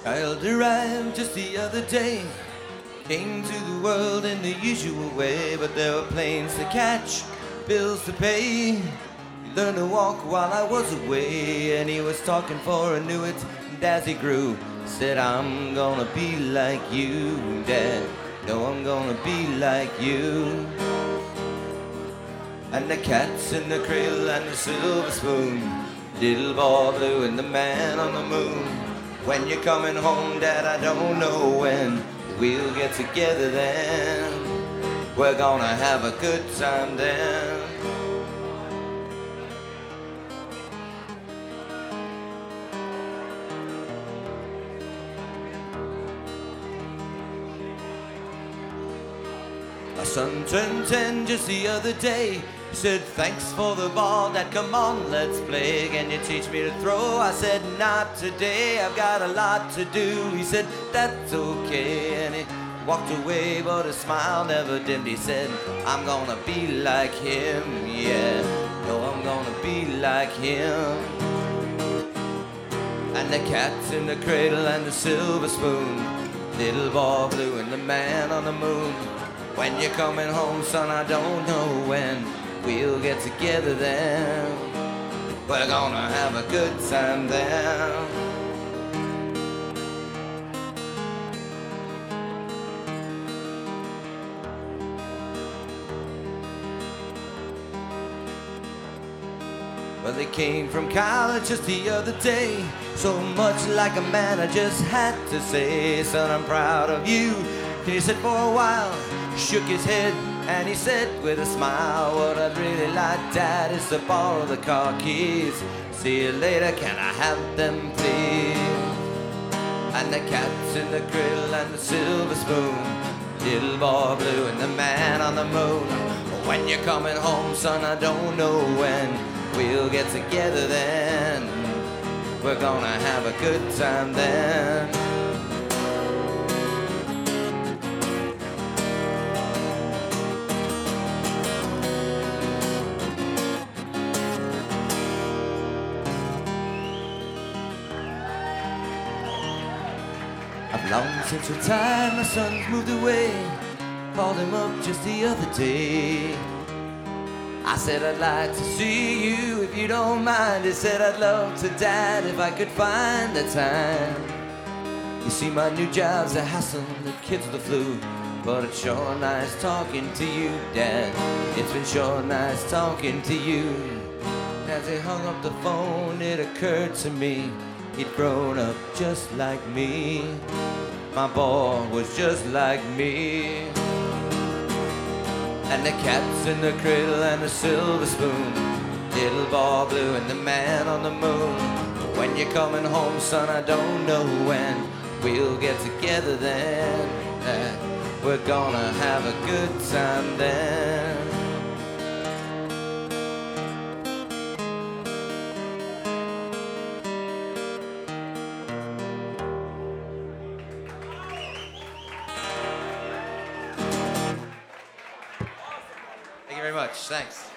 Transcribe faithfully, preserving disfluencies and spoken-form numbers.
Child arrived just the other day, came to the world in the usual way, but there were planes to catch, bills to pay. He learned to walk while I was away, and he was talking for I knew it. And as he grew, said, I'm gonna be like you, Dad. No, I'm gonna be like you. And the cat's in the cradle and the silver spoon, little boy blue and the man on the moon. When you're coming home, Dad, I don't know when. We'll get together then. We're gonna have a good time then. My son turned ten just the other day. He said, thanks for the ball, Dad, come on, let's play. Can you teach me to throw? I said, not today, I've got a lot to do. He said, that's okay, and he walked away, but his smile never dimmed. He said, I'm gonna be like him, yeah. No, I'm gonna be like him. And the cat's in the cradle and the silver spoon, little boy blue and the man on the moon. When you're coming home, son, I don't know when. We'll get together then. We're gonna have a good time then. Well, they came from college just the other day. So much like a man, I just had to say, son, I'm proud of you. And he said for a while, shook his head, and he said with a smile, what I'd really like, Dad, is to borrow the car keys. See you later, can I have them, please? And the cat's in the cradle and the silver spoon, little boy blue and the man on the moon. When you're coming home, son, I don't know when. We'll get together then. We're gonna have a good time then. I've long since retired, my son's moved away. Called him up just the other day. I said I'd like to see you if you don't mind. He said I'd love to, Dad, if I could find the time. You see, my new job's a hassle, the kids the flu, but it's sure nice talking to you, Dad. It's been sure nice talking to you. As he hung up the phone, it occurred to me, he'd grown up just like me. My boy was just like me. And the cat's in the cradle and the silver spoon, little boy blue and the man on the moon. When you're coming home, son, I don't know when. We'll get together then. Uh, we're gonna have a good time then. Thank you very much. Thanks.